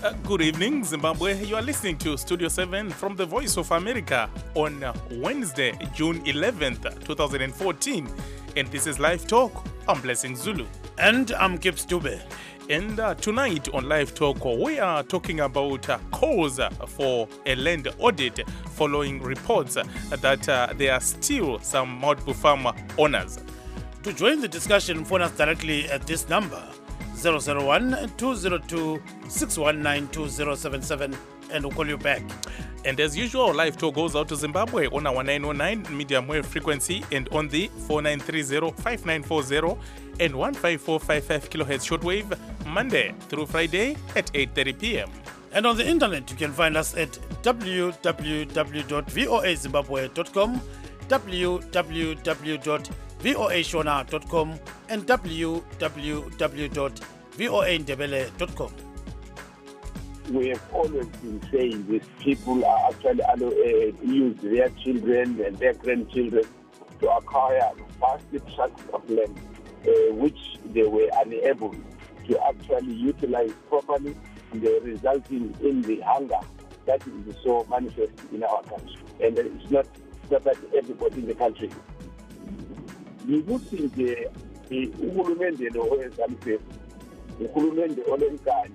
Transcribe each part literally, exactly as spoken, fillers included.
Uh, good evening, Zimbabwe. You are listening to Studio seven from the Voice of America on uh, Wednesday, June eleventh, twenty fourteen. And this is Live Talk. I'm Blessing Zulu. And I'm Gibbs Dube. And uh, tonight on Live Talk, we are talking about uh, calls for a land audit following reports that uh, there are still some multiple farm owners. To join the discussion, phone us directly at this number, zero zero one, two zero two, six one nine, two zero seven seven, and we'll call you back. And as usual, Live Talk goes out to Zimbabwe on our nine oh nine medium wave frequency and on the four nine three zero, five nine four zero and one five four five five kilohertz shortwave, Monday through Friday at eight thirty p.m. And on the internet, you can find us at w w w dot voa zimbabwe dot com, w w w dot voa shona dot com, and w w w dot voa ndebele dot com. We have always been saying this: people are actually uh, use their children and their grandchildren to acquire vast tracts of land, uh, which they were unable to actually utilize properly, and resulting in the hunger that is so manifest in our country. And it's not that everybody in the country. Ngikuthi nje uhulumende lo wezamthetho, uhulumende olenkani,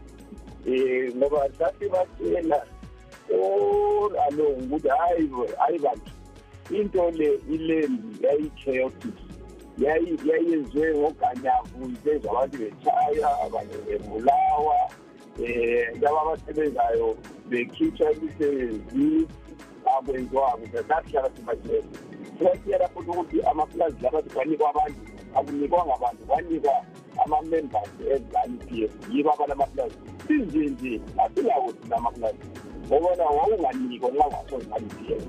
eh ngoba sathi batshela oh alo ukuthi hayi hayi bantu into le ilembi yayi chaotic yayi yayenzwe ngoganyavu izenza abantu bechaya abanye bebulawa eh laba abasebenzayo bekhitshwa imisebenzi abenzwa ukuzahlala sibathele siyela futhi ukuthi amaplazi laba banikwa abantu akunikwanga abantu banikwa ama-members e-P F yibo abanamaplazi sinjinji asilawo thina amaplazi ngobona wawunganikwa nxa ungaso-P F.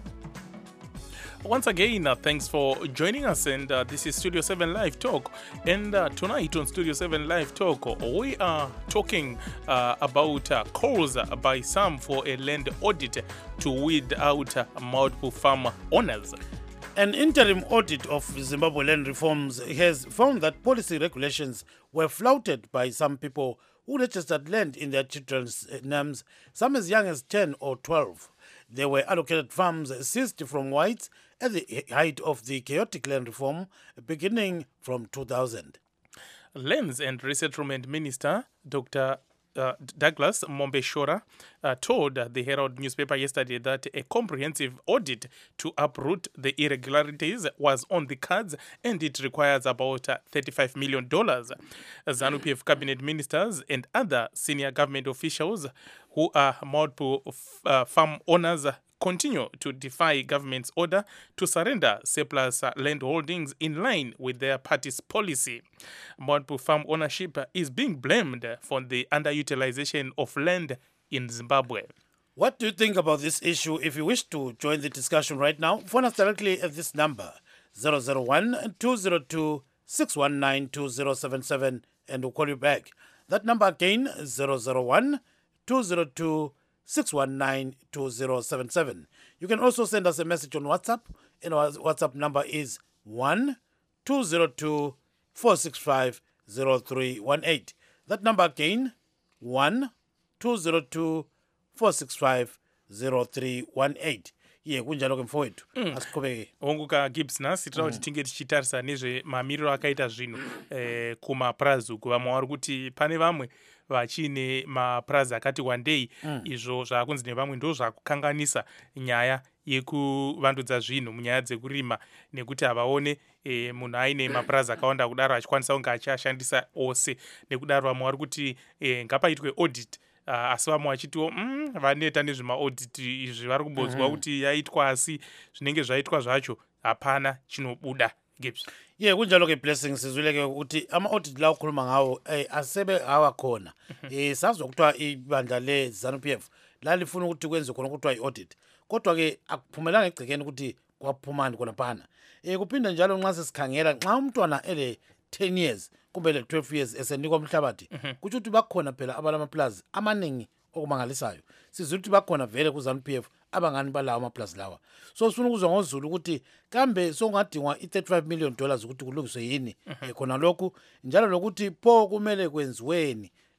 Once again, uh, thanks for joining us, and uh, this is Studio seven Live Talk. And uh, tonight on Studio seven Live Talk, we are talking uh, about uh, calls by some for a land audit to weed out uh, multiple farm owners. An interim audit of Zimbabwe land reforms has found that policy regulations were flouted by some people who registered land in their children's names, some as young as ten or twelve. They were allocated farms seized from whites at the height of the chaotic land reform beginning from two thousand. Lands and Resettlement Minister Doctor Uh, Douglas Mombeshora uh, told the Herald newspaper yesterday that a comprehensive audit to uproot the irregularities was on the cards, and it requires about uh, thirty-five million dollars. ZANU-P F cabinet ministers and other senior government officials who are multiple f- uh, farm owners continue to defy government's order to surrender surplus uh, land holdings in line with their party's policy. Multiple farm ownership is being blamed for the underutilization of land in Zimbabwe. What do you think about this issue? If you wish to join the discussion right now, phone us directly at this number, zero zero one, two zero two, six one nine, two zero seven seven, and we'll call you back. That number again, zero zero one, two zero two, six one nine, two zero seven seven. You can also send us a message on WhatsApp, and our WhatsApp number is one two zero two, four six five, zero three one eight. That number again, one two zero two, four six five, zero three one eight. Ye kunjalo ke mfowethu asiqhubeke onguka Gibbs nasi tira kuti tinge tichitarisa nezve mamiriro akaita zvino eh kumapurazi kuva mwaari kuti pane vamwe vachine mapurazi akati wandei mm. izvo zvakunzi nevamwe ndo zvakukanganisa nyaya yekuvandudza zvinhu munyaya dzekurima nekuti havaone e, munhu aine mapurazi akawanda kudaro achikwanisa kunge achiashandisa ose nekudaro vamwe vari kuti e, ngapaitwe audit Uh, asi vamwe vachitiwo mm, vaneta nezvemaoditi izvi vari kubodzwa mm-hmm. kuti yaitwa asi zvinenge zvaitwa zvacho hapana chinobuda. Gibbs. Ye yeah, kunjalo ke Blessing sizwile ke ukuthi ama-audit la ukhuluma ngawo eh, asebe awakhona mm-hmm. eh, sazwa kuthiwa ibandla le ZANU-P F lalifuna ukuthi kwenze khona kuthiwa i-audit, kodwa ke akuphumelanga egcekeni ukuthi kwaphumani khona phana. Eh, kuphinda njalo nxa sesikhangela nxa umntwana ele ten years kumbe le twelve years esenikwa umhlabathi mm-hmm. kuthi ukuthi bakhona phela abalamaplazi amaningi okumangalisayo. Sizwe ukuthi bakhona vele ku ZANU-P F abangani balawo amaplazi lawa. So sifuna ukuzwa ngoZulu ukuthi kambe songadingwa i-thirty-five million dollars ukuthi kulungiswe yini mm-hmm. eh, khona lokhu njalo lokuthi pho kumele kwenziweni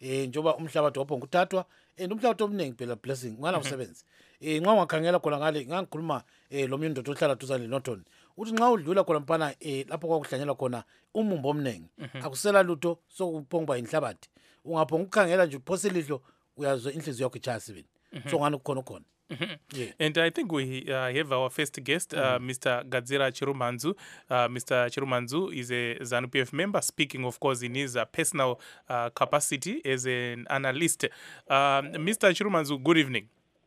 eh njoba umhlabathi wapho nguthathwa and umhlabathi omningi phela blessing ngala umsebenzi eh nxa ungakhangela khona ngale ngangikhuluma eh lo myindoda ohlala duzane Norton uthi nxa udlula khona mpana eh lapho kwakuhlanyelwa khona umumbo omningi akusela lutho sokuphonga inhlabathi ungaphonga ukukhangela nje uphose ilihlo uyazwe inhliziyo yakho ichaya sibini so ngani khona khona. Yeah. And I think we uh, have our first guest, uh, mm-hmm. Mister Gadzira Chirumanzu. Uh, Mister Chirumanzu is a ZANU P F member, speaking, of course, in his uh, personal uh, capacity as an analyst. Um, Mister Chirumanzu, good evening.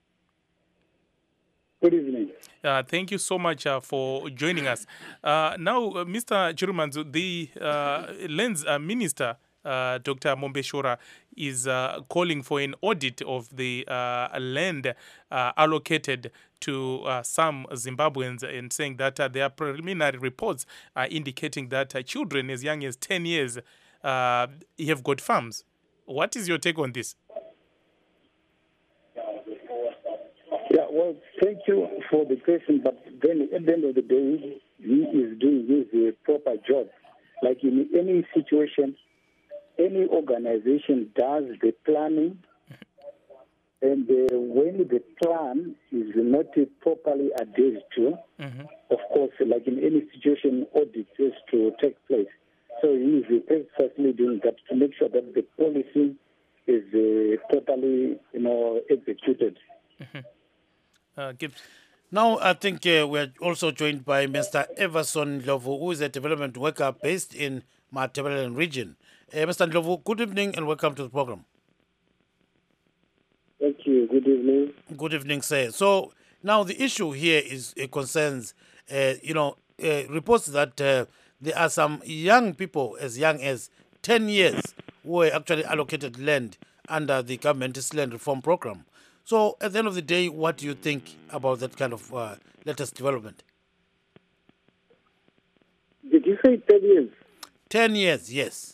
Good evening. Uh, thank you so much uh, for joining us. Uh, now, uh, Mister Chirumanzu, the uh, Lands uh, Minister, Uh, Doctor Mombeshora, is uh, calling for an audit of the uh, land uh, allocated to uh, some Zimbabweans and saying that uh, there are preliminary reports uh, indicating that uh, children as young as ten years uh, have got farms. What is your take on this? Yeah, well, thank you for the question, but then at the end of the day, he is doing his uh, proper job. Like in any situation, any organization does the planning, and uh, when the plan is not properly adhered to, mm-hmm. of course, like in any situation, audit is to take place. So he is precisely doing that to make sure that the policy is uh, properly, you know, executed. Mm-hmm. Uh, Gibbs. Now, I think uh, we're also joined by Mister Everson Ndlovu, who is a development worker based in Matabeleland region. Uh, Mister Ndlovu, good evening and welcome to the program. Thank you. Good evening. Good evening, sir. So now the issue here is uh, concerns, uh, you know, uh, reports that uh, there are some young people as young as ten years who were actually allocated land under the government's land reform program. So at the end of the day, what do you think about that kind of uh, latest development? Did you say ten years? Ten years, yes.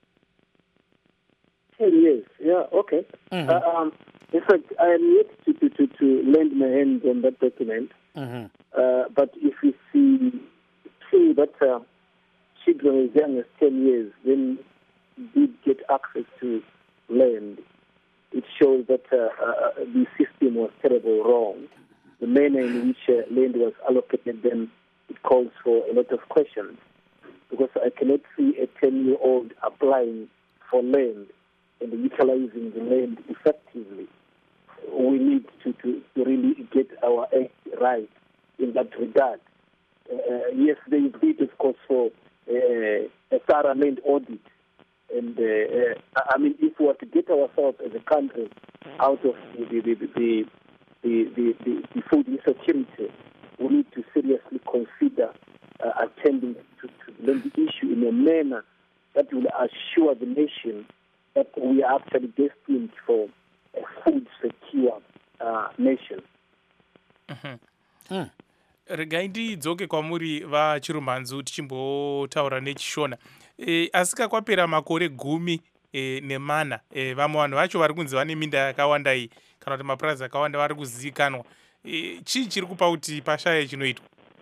Ten years, yeah, okay. Mm-hmm. Uh, um, in fact, I am yet to, to, to, to lend my hand on that document. Mm-hmm. Uh, but if we see, see that uh, children as young as ten years then did get access to land, it shows that uh, uh, the system was terribly wrong. The manner in which uh, land was allocated, then it calls for a lot of questions. Because I cannot see a ten-year-old applying for land and utilizing the land effectively. We need to, to, to really get our act right in that regard. Uh, yes, they agreed, of course, for uh, a thorough land audit. And, uh, uh, I mean, if we were to get ourselves as a country out of the, the, the, the, the, the, the food insecurity, we need to seriously consider uh, attending to, to the land issue in a manner that will assure the nation that we are actually destined for a food secure uh, nation. Mm-hmm. Mm. Regai ndidzoke kwamuri vaChirumanzu tichimbotaura nechishona. E, asika kwapera makore gumi e, nemana e, vamwe vanhu vacho vari kunzi vane minda yakawanda iyi kana kuti mapurazi akawanda vari kuzivikanwa. E, chii chiri kupa kuti pashaya chinoitwa?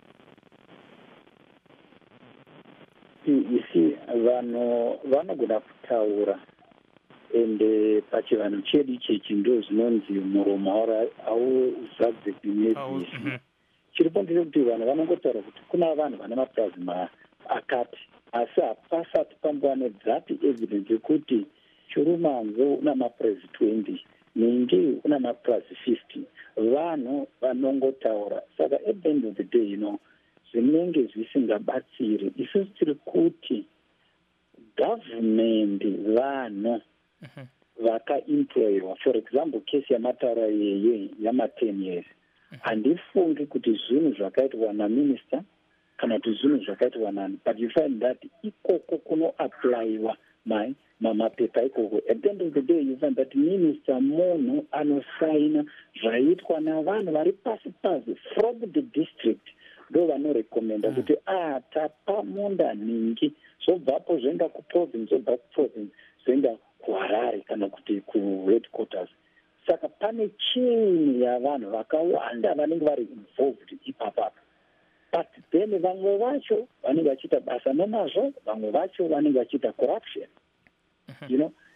isi vanhu vanogona kutaura ende pachivanhu chedu ichechi ndo zvinonzi muromo hauzadze kunedzisi. Chiripo ndechekuti vanhu vanongotaura kuti kuna vanhu vane mapurazi akati, asi hapasati pambova nedzati evidence yekuti Chirumanzu una mapurazi twenty, Ningi una mapurazi fifty. Vanhu vanongotaura. Saka at the end of the day, you know, zvinenge zvisingabatsiri. Isusu tiri kuti government vanhu vakaemployiwa, for example case yamataura yeye yama ten years, handifungi kuti zvinhu zvakaitwa naminister kana kuti zvinhu zvakaitwa nani, but you find that ikoko kunoapplywa mamapepa ikoko. At the end of the day you find that minister munhu anosaina zvaitwa navanhu vari pasi pasi from the district ndo vanorekomenda kuti ah tapa munda Ningi zobvapo zvoenda kuprovince, zobva kuprovince zvoenda kuHarare kana kuti kuheadquarters. Saka pane chain yavanhu vakawanda vanenge vari involved ipapapo, but then vamwe vacho vanenge vachiita basa nomazvo, vamwe vacho vanenge vachiita corruption. You know,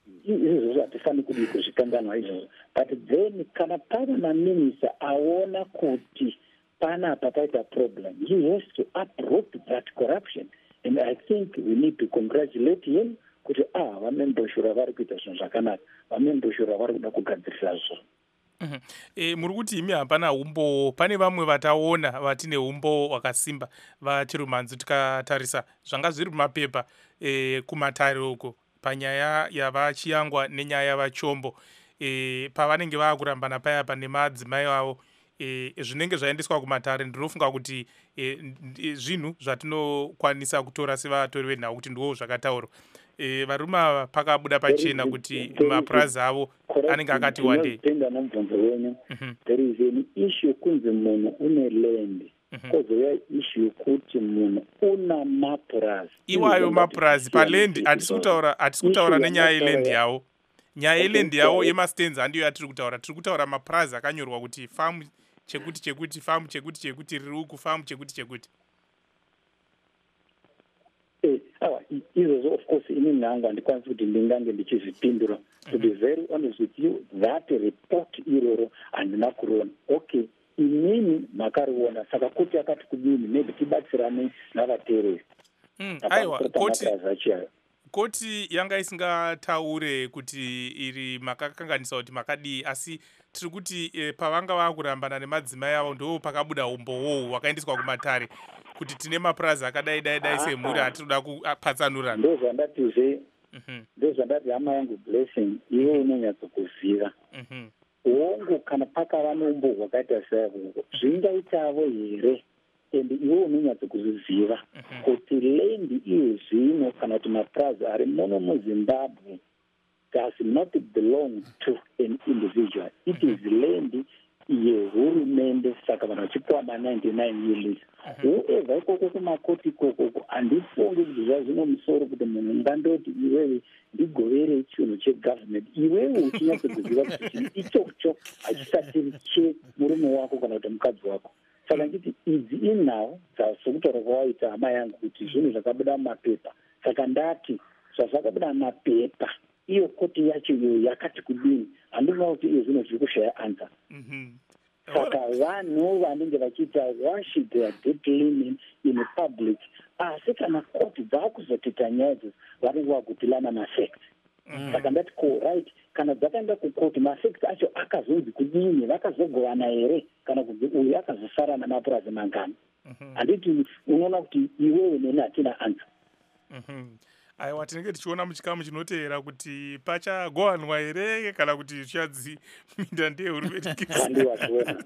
izvozvo hatifani kudi kuzvikanganwa izvozvo, but then kana pava naminista aona kuti panapa paita problem, he has to uproot that corruption, and I think we need to congratulate him kuti ah vamemboshura vari kuita zvinhu zvakanaka, vamemboshura vari kuda kugadzirisa zvinhu. Mm-hmm. E, muri kuti imi hapana umbo, pane vamwe vataona vatine umbo hwakasimba vachirumanzi tikatarisa zvanga zviri mumapepa e, kumatare uko panyaya yavachiyangwa nenyaya yavachombo e, pavanenge vaakurambana paya pane madzimai avo e, zvinenge zvaendeswa kumatare. Ndinofunga kuti e, zvinhu zvatinokwanisa kutora sevatori venhau kuti ndiwo zvakataurwa. E, varume ava pakabuda pachena kuti mapurazi avo anenge akati wandei. There is an issue kunzi munhu une land, kozoya issue kuti munhu una mapurazi. Iwayo mapurazi palendi, hatisi kutaura hatisi kutaura nenyaya yeland yavo. Nyaya yeland yavo yemastenzi handiyo yatiri kutaura. Tiri kutaura mapurazi akanyorwa kuti famu chekuti chekuti, famu chekuti chekuti, riri uku famu chekuti chekuti. Eh, awa, izvozvo of course ini nhanga handikwanisi kuti ndingange ndichizvipindura. To be very honest with you, that report iroro handina kuriona. Okay, inini makariona, saka kuti akati kudini, maybe tibatsirane navaterrorist. Mm, aiwa, koti koti yanga isingataure kuti iri makakanganisa kuti makadii, asi tiri kuti e, pavanga vakurambana nemadzimai avo ndo pakabuda umbowo wakaendeswa kumatare kuti tine mapurazi akadai dai dai semhuri atinoda kupatsanura. Ndo zvandatizve ndo zvandati hama yangu Blessing, iwe unonyatsokuziva hongu kana pakava neumbo hwakaita saihwohwo zvingaitavo here, and iwe unonyatsokuzviziva kuti land iye zvino kana kuti mapurazi ari muno muZimbabwe does not belong to an individual. It is land yehurumende, saka vanhu vachipiwa ma-ninety-nine years. Whoever ikoko kumakoti ikoko handifungi kuti zvazvino musoro kuti munhu ngandoti iwewe ndigovere chinhu chegovernment, iwewe uchinyatsokuziva kuti chinhu ichocho hachisatiri chemurume wako kana kuti mukadzi wako. Saka nditi idzi inhau dzasokutaura kwawaita hama yangu kuti zvinhu zvakabuda mumapepa, saka ndati zvazvakabuda mumapepa iyo koti yacho iyo yakati kudini, handinoona kuti iyo zvinhu zviri kushaya anza. Saka vanhu vanenge vachiita wash their dead linen in public, asi kana koti dzakuzotita nyaya idzodzo vanenge vagutilana mafacts. Saka ndati ko right, kana dzakaenda kukoti mafacts acho akazonzi kudini, vakazogovana here kana kuti uyu akazosara namapurazi mangani. Handiti unoona kuti iwewe neni hatina anza. Aiwa, tinenge tichiona muchikamu chinoteera kuti pachagovanwa here kana kuti zvichanzi minda ndeyehurumende. Handiwachiona.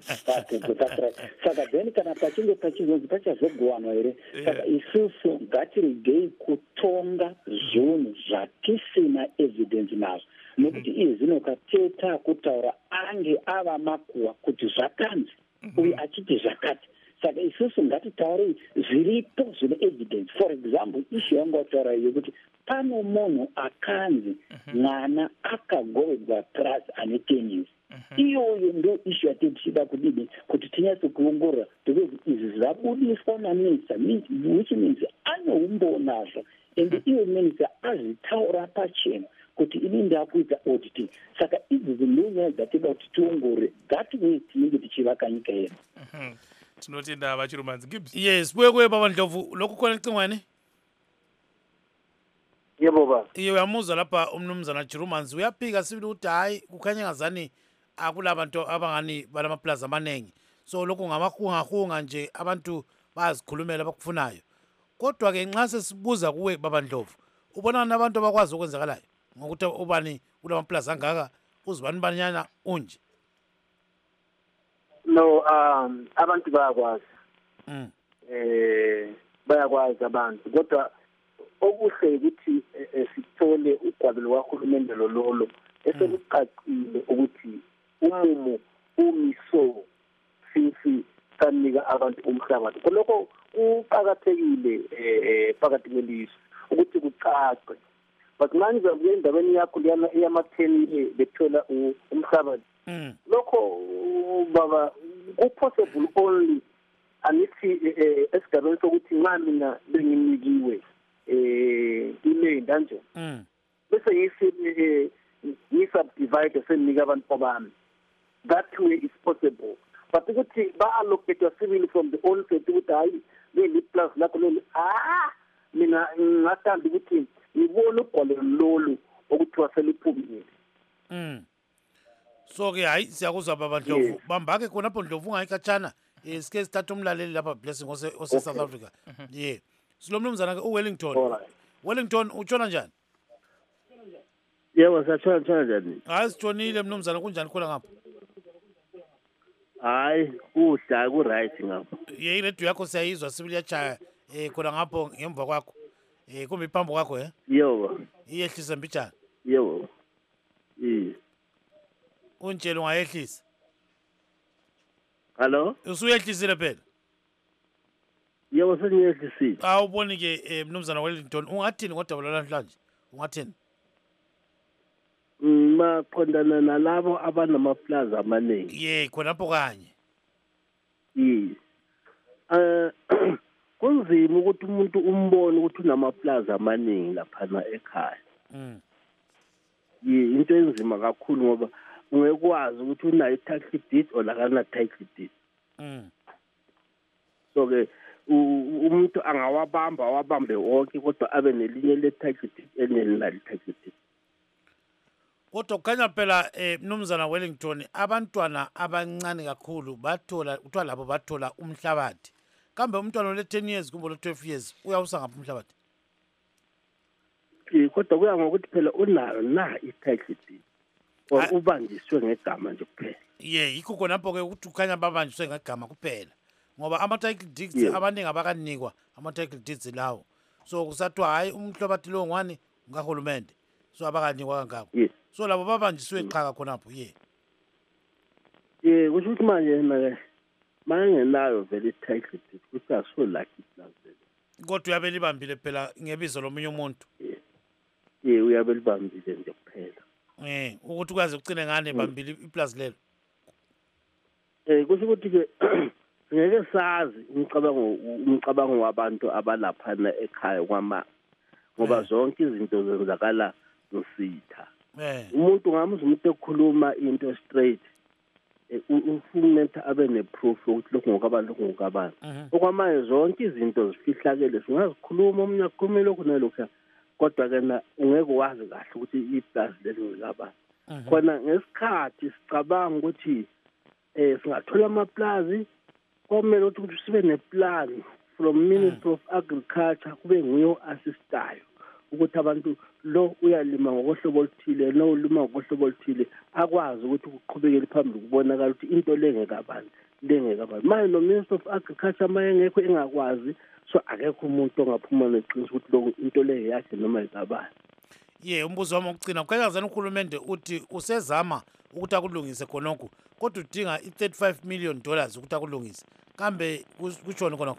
Saka then kana pachinge pachizonzi pachazogovanwa here, saka isusu ngatiregei kutonga zvinhu zvatisina evidence nazvo, nokuti iye zvino kateta kutaura ange ava makuhwa kuti zvakanzi uye achiti zvakati. Saka isusu ngatitaure zviripo zvine evidence. For example, ishu yangu wataura iyo kuti pano munhu akanzi mwana akagoverwa purazi ane ten years. Iyoyo ndo ishu yatiri tichida kudini kuti tinyatso kuongorora, because izvi zvabudiswa naminista, which means ane umbo nazvo, and iwe minista azvitaura pachena kuti ini ndakuita auditing. Saka idzi ndo nyaya dzatida kuti tiongorore, that way tinenge tichivaka nyika yedu. Tinotenda vachirumanzi Gibbs. Yes, buye kuye baba Ndlovu, lokhu khona licingwane? Yebo baba. Iye uyamuzwa lapha umnumzana Chirumanzi uyaphika sibili ukuthi hayi kukhanya ngazani akulabantu abangani balamaplaza amanengi. So lokhu ngamahungahunga nje abantu bazikhulumela abakufunayo. Kodwa ke nxa sesibuza kuwe baba Ndlovu, ubona nabantu abakwazi ukwenzakalayo ngokuthi ubani kulamaplaza angaka uzibani banyana unje. No, um abantu bayakwazi. Mm. Eh bayakwazi abantu. Kodwa okuhle ukuthi sithole ugwalo lwahulumende lololo esekucacile ukuthi umumo umiso sisi sanika abantu umhlaba. Lokho kuqakathekile eh phakathi kwelizwe ukuthi kucace. But manje endaweni yakho liyana eyama-ten bethola umhlaba. Mm. Lokho baba ku-possible only anithi esigabeni sokuthi nxa mina benginikiwe eh iland kanje. Mm. bese yi-subdivide seninika abantu babami. That way is possible. But ukuthi ba-allocate civil from the onset ukuthi hayi leli plus lakho leli ah mina ngathanda ukuthi ngibone ubholo lolu okuthiwa seliphumile. Mm. So ke hayi siyakuzwa baba Ndlovu bambake khona lapho Ndlovu ungayikhatshana eh sike sithatha umlaleli lapha Blessing ose ose South Africa. Yeah. Silomnumzana ke uWellington. Wellington utshona njani? Yebo satshona tshona njani? Hayi sitshonile mnumzana kunjani khona ngapha? Hayi kuhla ku right ngapha. Ye radio yakho siyayizwa sibili yachaya eh khona ngapho ngemva kwakho. Eh kumbe iphambo kwakho eh? Yebo. Iyehlisa mbijana. Yebo. Eh. Untshela ungayehlisa. Hello? Usuyehlisile phela. Yebo sengiyehlisile. Xa uboni ke mnumzana Wellington ungathini kodwa namhlanje? Ungathini? Maqondana nalabo abanamaplaza amaningi. Yeah, khona lapho kanye. Yes. Eh kunzima ukuthi umuntu umbone ukuthi unamaplaza amaningi lapha ekhaya. Mm. Ye into enzima kakhulu ngoba ungekwazi ukuthi unayo title deed olakana title deed. Mm. So ke umuntu angawabamba wabambe wonke kodwa abe nelinye le title deed enelali title deed. Kodwa kukhanya phela eh mnumzana Wellington abantwana abancane kakhulu bathola uthiwa labo bathola umhlabathi. Kambe umntwana ole ten years kumbe ole twelve years uyawusa ngapha umhlabathi? Eh kodwa kuya ngokuthi phela unayo na i-title deed. Or ubanjiswe ngegama nje kuphela. Yeah, yikho khona lapho ke ukuthi ukhanya babanjiswe ngegama kuphela. Ngoba ama-title deeds abaningi abakanikwa ama-title deeds lawo. So kusathiwa hayi umhlabathi lo ngwani ngahulumende. So abakanikwa kangako. Yes. So labo babanjiswe iqhaka khonapho yeah. Eh kusho ukuthi manje na mangenayo vele i-title deed ukuthi aso lucky plus. Kodwa uyabe libambile phela ngebizo lomunye umuntu. Eh uyabe libambile nje kuphela. Eh ukuthi kwaze ucine ngane bambili iplaza lelo. Eh kusho ukuthi ke ngeke sazi umcabango umcabango wabantu abalaphana ekhaya kwama ngoba zonke izinto zenzakala nositha. Eh Umuntu ngamuzwa umuntu ekhuluma into straight ufumene abe neproof ukuthi lokho ngokabani lokho ngokabani. Okwamanje zonke izinto zifihlakele singazikhuluma omnye akhulume lokho nalokho kodwa ke na ungeke wazi kahle ukuthi iplaza lelo ngabani. Khona ngesikhathi sicabanga ukuthi eh singathola amaplazi komele ukuthi sibe neplan from Ministry of Agriculture kube nguyo assistayo ukuthi abantu lo uyalima ngohlobo oluthile lo ulima ngohlobo oluthile akwazi ukuthi kuqhubekele phambili kubonakala ukuthi into lengeke abantu lengeke abantu manje no Ministry of Agriculture mayengekho engakwazi so akekho umuntu ongaphuma neqiniso ukuthi lo into leyo yakhe noma ikabani. Yeah, umbuzo wami ukugcina ukukhankazana ukhulumende uthi usezama ukuthi akulungise khonokho kodwa udinga i-thirty-five million dollars ukuthi akulungise. Kambe kutshona khonokho?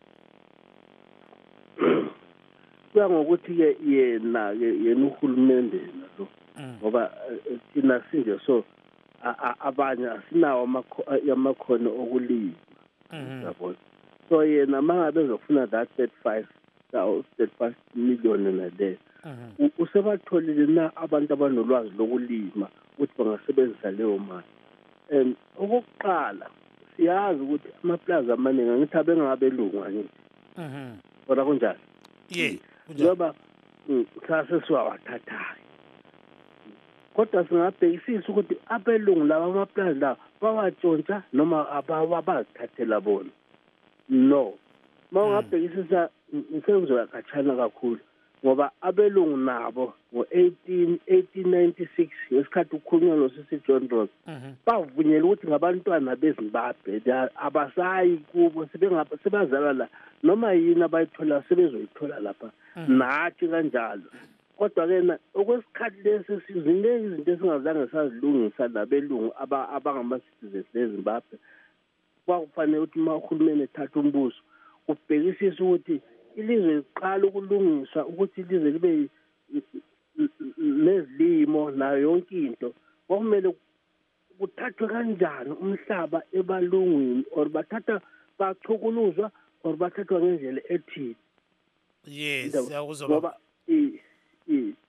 Kuya ngokuthi ke yena yena uhulumende lo ngoba thina sinje so abanye asinawo amakhono okulima. Yabona. So yena mangabe ezofuna that thirty-five million na le usebatholile na abantu abanolwazi lokulima ukuthi bangasebenzisa leyo mali. And okokuqala siyazi ukuthi amaplaza amaningi ngithi abengabelungu nje. Mhm. Kodwa kunjani? Yeah. Ngoba sase siwathatha. Kodwa singabhekisisa ukuthi abelungu laba amaplaza la bawatshontsha noma abazithathela bona. No. Mawungabhekisisa ngisenzo yakachana kakhulu ngoba abelungu nabo ngo-eighteen ninety-six ngesikhathi ukhulunywa noSisi John Ross bavunyelwa ukuthi ngabantwana beZimbabwe abasayi kubo sebazalwa la noma yini abayithola sebezoyithola lapha nathi kanjalo. Kodwa ke okwesikhathi lesi sizinenge izinto esingazange sazilungisa labelungu abangama-citizens beZimbabwe kwakufanele ukuthi uma uhulumeni ethatha umbuso ubhekisisa ukuthi ilizwe liqala ukulungiswa ukuthi ilizwe libe nezilimo nayo yonke into kwakumele kuthathwe kanjani umhlaba ebalungwini or bathatha bachukuluzwa or bathathwa ngendlela ethile. Yes, siyakuzwa ngoba i i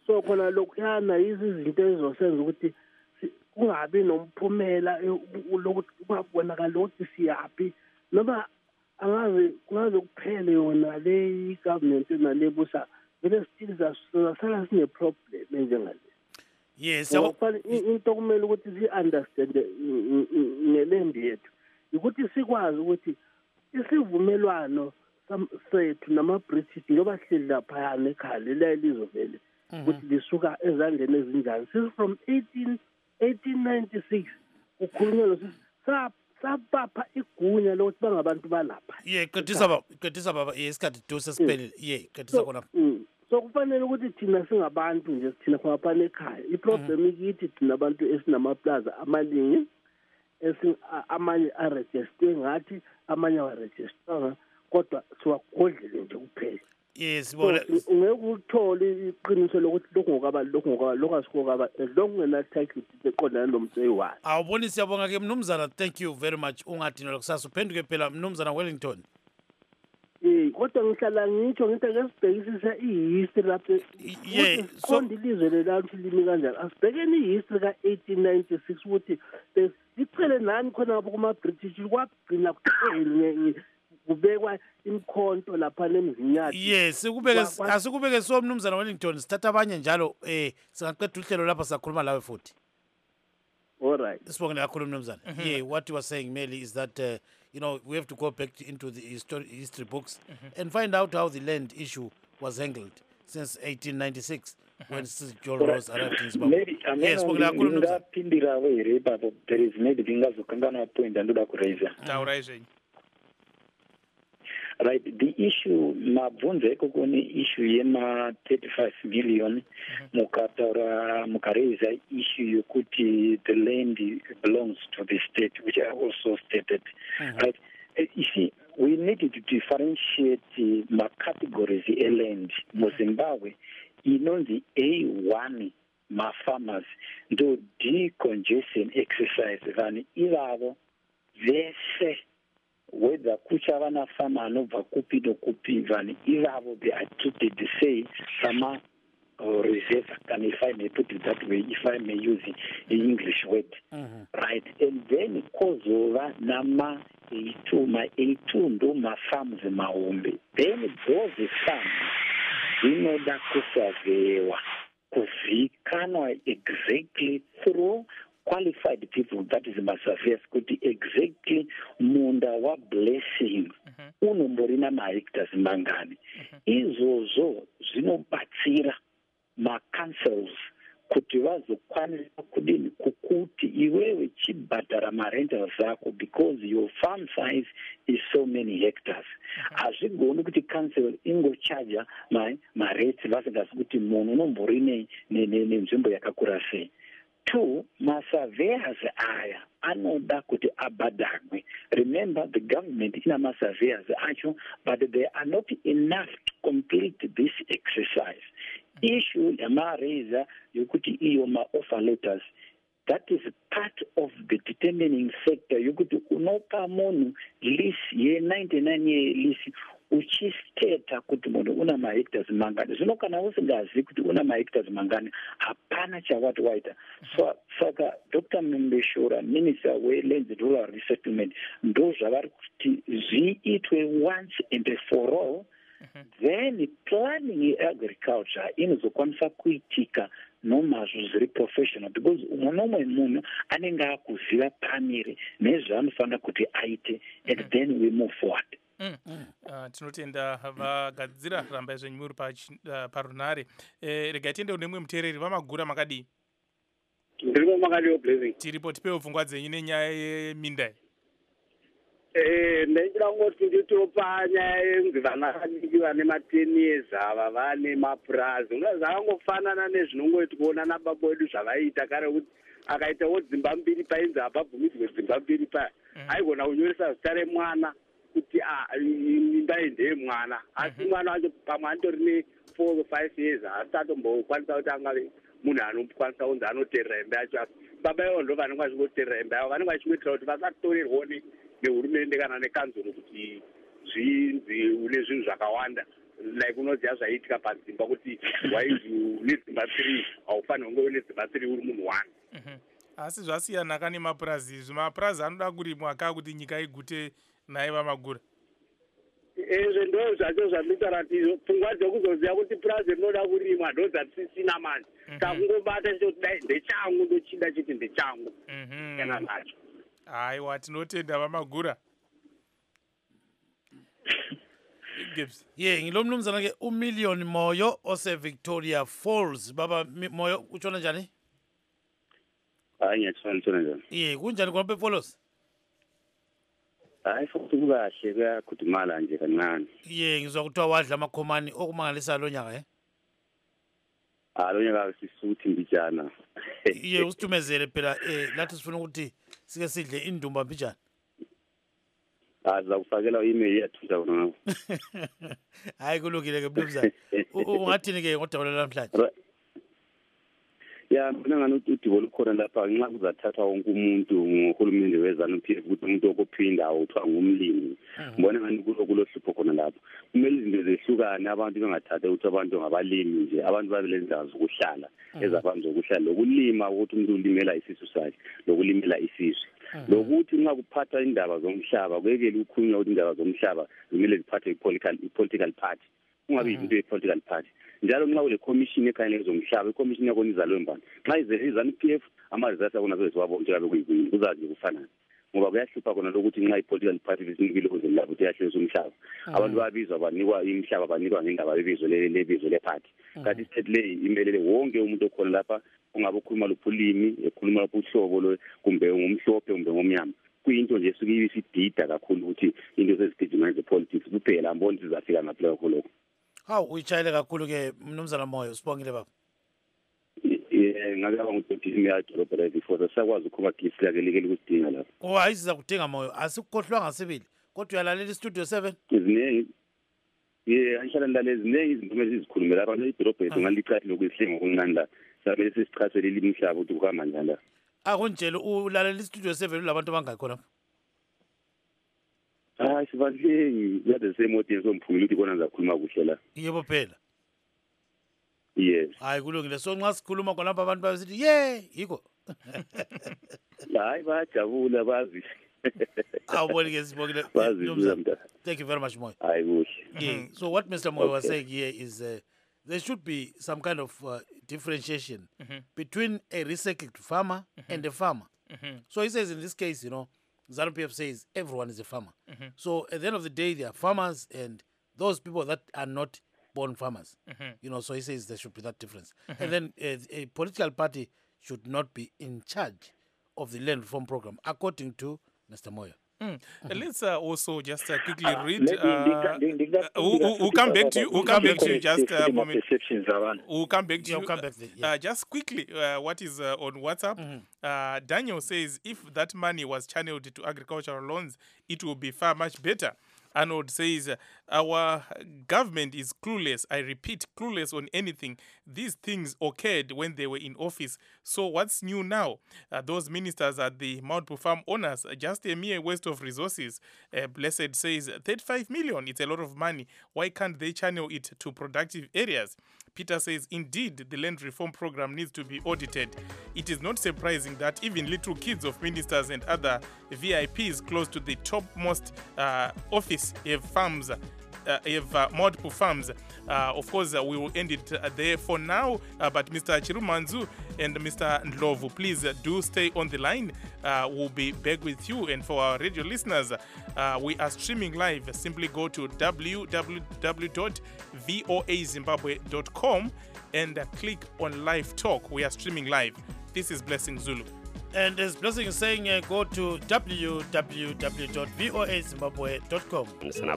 so khona lokhuyana izinto ezosenza ukuthi kungabi nomphumela lokuthi kungabonakala ukuthi siyaphi noma angaze kungaze kuphele yona le government nalebusa vele still zasala sine problem njengale. Yes, so into kumele ukuthi si understand ngelembi yethu ukuthi sikwazi ukuthi isivumelwano sethu nama-British ngoba sihleli lapha nekhaya la elizovele ukuthi lisuka ezandleni ezinjani since from eighteen ninety-six kukhulunywa lo sabapha igunya lokuthi bangabantu balapha. Yeah, qedisa baba, qedisa baba, isikhathi dose siphelile. Yeah, qedisa khona. So kufanele ukuthi thina singabantu nje sithina khona ekhaya. Iproblem ikithi thina abantu esinamaplaza amaningi esi amanye aregister ngathi amanye awaregister kodwa siwagodlele nje kuphela. Yes, bona ungeke uthole iqiniso lokuthi lokho ngokaba lokho ngokaba lokho asikokaba lokungena title beqondana nomseyiwayo. Awuboni siyabonga ke mnumzana, thank you very much. Ungadinwa kusasa uphenduke phela mnumzana Wellington. Eh kodwa ngihlala ngitsho ngithi ngesibhekisisa ihistory lapho. Yeah, so ilizwe lelantu limi kanjani asibhekeni ihistory ka eighteen ninety-six ukuthi sichele nani khona kuma British kwagcina kuqele kubekwa imkhonto lapha nemzinyathi. Yes, sikubeke asikubeke so mnumzana Wellington sithatha abanye njalo eh singaqeda uhlelo lapha sakhuluma lawe futhi. All right. Sibonge kakhulu mnumzana. Yeah, what you were saying Meli is that uh, you know we have to go back to, into the history history books mm-hmm. and find out how the land issue was handled since eighteen ninety-six mm-hmm. when John Ross arrived in Zimbabwe. Maybe yes, sibonge kakhulu mnumzana. Pindira we reba there is maybe ngazokangana point andoda kuraiza. Tauraiza. Right, the issue mabvunzo eko kune issue yema thirty-five million mukataura mukareza issue yokuti the land belongs to the state, which I also stated. Mm-hmm. Right, you see, we need to differentiate my categories of land. Mu Zimbabwe inonzi A one ma farmers do decongestion exercise vani ivavo vese whether kuchava na farmer anobva kupi nokupi vani ivavo they are treated the same sama or reserve, and if I may put it that way, if I may use the English word, mm-hmm. right? And then kozova nama eitu ma eitu ndo ma farms maombe. Then those farms zinoda kusavewa kuzikanwa exactly through qualified people, that is masafias kuti exactly munda wa blessing mm-hmm. unomborina ma hectares mangani mm-hmm. izozo zvinobatsira ma councils kuti vazokwanisa kudini kukuti iwewe chibhadhara ma rentals zako because your farm size is so many hectares. Hazvigoni kuti council ingochaja ma ma rates vasingazi kuti munhu unomborine nenzvimbo yakakura sei. Two, masurveyors aya anoda kuti abhadharwe. Remember, the government ina masurveyors acho, but they are not enough to complete this exercise. Issue yamareza yokuti iyo ma offer letters, that is part of the determining factor yokuti unopa munhu lease ye ninety-nine ye lease uchisteta kuti munhu una ma hectares mangani. Zvino kana usingazi kuti una ma hectares mangani hapana chawati waita. So saka Doctor Mbeshora, Minister we Land and Rural Resettlement, ndo zvavari kuti zviitwe once and for all. Mm-hmm. Then planning agriculture inozokwanisa kuitika nomazvo zviri professional because umwe nomwe munhu anenge akuziva pamiri nezvaanofanira kuti aite and mm-hmm. then we move forward. Mm. Mm. Uh, tinotenda vagadzira ramba zvenyu muri uh, parunare eh, regai tiende kune mumwe muteereri vamagura makadii? Ndiripo makadii blessing. Tiripo tipewo pfungwa dzenyu nenyaya yeminda. Eh, ndingira ngoti nditopa nyaya yenzi vana vadiki vane ma-ten years ava vane mapurazi. Zvakangofana nezvinongoiti kuona nababa wedu zvavaita kare kuti akaitawo dzimba mbiri painzi hababvumidzwe dzimba mbiri paya. Aigona kunyoresa zita remwana kuti imba ndeyemwana asi mwana wacho pamwe atori ne-four or five years asi atombokwanisa kuti angave munhu anokwanisa kunzi anoteerera imba yacho asi baba ivo ndo vanenge vachingoteerera imba yavo vanenge vachingoitira kuti vasatorerwawo nehurumende kana nekanzuro kuti zvinzi une zvinhu zvakawanda like unoziya zvaiitika padzimba kuti waizi unedzimba three haufanira kunge une dzimba three uri munhu one. asi zvasiyana kane mapurazi izvi mapurazi anoda kurimwa kaa kuti nyika igute naye vamagura. ezvo ndo zvacho zvamitaura kuti pfungwa dzekuzoziva kuti purazi rinoda kurimwa ndo dzatisisina manje takungobata chitoti dai ndechangu ndochida chiti ndechangu kana nacho. Aiwa tinotenda vamagura. Gibbs. Yeah, ngilo mnumzana ke umillion Moyo ose Victoria Falls. Baba Moyo utshona njani? Hayi ngiyatshona utshona njani? Yeah, kunjani khona eFalls? Hayi futhi kukahle kuyakhudumala nje kancane. Yeah, ngizwa kuthiwa wadla amakhomani okumangalisa lo nyaka eh? Ah lo nyaka sisuthi mbijana. Yeah, usithumezele phela eh lathi sifuna ukuthi sike sidle indumba mbijana. Aza kufakela i-email yathuza wona. Hayi kulungile ke mnumzana. Ungathini ke ngodabula namhlanje? Ya mina ngani udibo lukhona lapha nxa kuzathathwa wonke umuntu ngohulumende wezana P F ukuthi umuntu okuphinda awuthiwa ngumlimi. Ngibona ngani kulohlupho khona lapho. Kumele izinto zehlukane abantu bengathatha ukuthi abantu ngabalimi nje abantu babe lendawo zokuhlala ezabantu zokuhlala lokulima ukuthi umuntu ulimela isisu sakhe lokulimela isizwe. Lokuthi nxa kuphatha indaba zomhlaba kwekele ukukhulunywa ukuthi indaba zomhlaba kumele ziphathwe i-political i-political party ungabe izinto ye-political party njalo nxa ule commission ekhangele zomhlaba i-commission yakho izalwe mbani nxa izezana i-P F ama-results akona bezwabo nje kabe kuyini kuzazi kufanana ngoba kuyahlupha khona lokuthi nxa i-political party lisinikile ukuze lapho ukuthi yahlisa umhlaba abantu babizwa banikwa imhlaba banikwa ngendaba yebizo lebizo le-party kanti state le imelele wonke umuntu okhona lapha ungabe ukhuluma lophulimi ekhuluma lobuhlobo lo kumbe ngomhlophe kumbe ngomnyama kuyinto nje esuke isidida kakhulu ukuthi into sezigijima zepolitics kuphela amboni sizafika ngapha kakhulu. Hawu uyitshayile kakhulu ke mnumzana Moyo sibongile baba. Eh ngakaba nguthi imiyadolobha la before sakwazi ukuba gisi lake likele kusidinga lapha. Oh hayi siza kudinga Moyo asikukhohlwa ngasibili kodwa uyalalela istudio seven. Izinengi ye anhlala lalezi izinengi izinto ezizikhulumela abantu idolobha yethu ngalicathi lokuyihlenga okuncane la sabe sesichasele imhlaba ukuthi kuhamba njani la. Akunjele ulalela istudio seven labantu bangakho lapha. Ah sibadlengi yade semoto somphumile ukuthi kona ngizakhuluma kuhle la. Yebo phela. Yes. Hayi kulungile so nxa sikhuluma khona lapha abantu basithi yeah yiko. Hayi bayajabula bazi. Awuboni ke sibongile. Bazi. Thank you very much Moyo. Hayi kuhle. Yeah. So what Mister Moyo okay. was saying here is uh, there should be some kind of uh, differentiation mm-hmm. between a recycled farmer mm-hmm. and a farmer. Mm-hmm. So he says in this case, you know, ZANU-P F says everyone is a farmer. Mm-hmm. So at the end of the day, they are farmers and those people that are not born farmers. Mm-hmm. You know, so he says there should be that difference. Mm-hmm. And then uh, a political party should not be in charge of the land reform program, according to Mister Moyo. Mm. Mm-hmm. Let's uh, also just uh, quickly read. Uh, we'll come back to you. We'll come back to you just a moment. We'll come back to you. Come back there, yeah. uh, just quickly, uh, what is uh, on WhatsApp? Mm-hmm. uh, Daniel says if that money was channeled to agricultural loans, it would be far much better. Arnold says, our government is clueless. I repeat, clueless on anything. These things occurred when they were in office. So what's new now? Uh, those ministers are the Mount Pu farm owners, just a mere waste of resources. Uh, Blessed says, thirty-five million, it's a lot of money. Why can't they channel it to productive areas? Peter says, indeed, the land reform program needs to be audited. It is not surprising that even little kids of ministers and other V I Ps close to the topmost uh, office have farms, uh, have uh, multiple farms. Uh, of course, uh, we will end it uh, there for now. Uh, but Mister Chirumanzu and Mister Ndlovu, please uh, do stay on the line. Uh, we'll be back with you. And for our radio listeners, uh, we are streaming live. Simply go to w w w dot voa zimbabwe dot com and uh, click on Live Talk. We are streaming live. This is Blessing Zulu. And as Blessing is saying, uh, go to w w w dot voa zimbabwe dot com.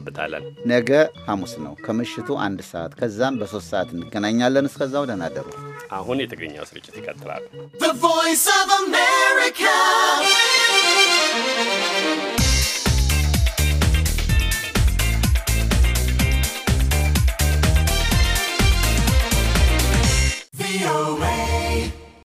ነገ ሐሙስ ነው ከምሽቱ አንድ ሰዓት ከዛም በሶስት ሰዓት እንገናኛለን። እስከዛው ደህና ደሩ። አሁን የትግርኛው ስርጭት ይቀጥላል። The Voice of America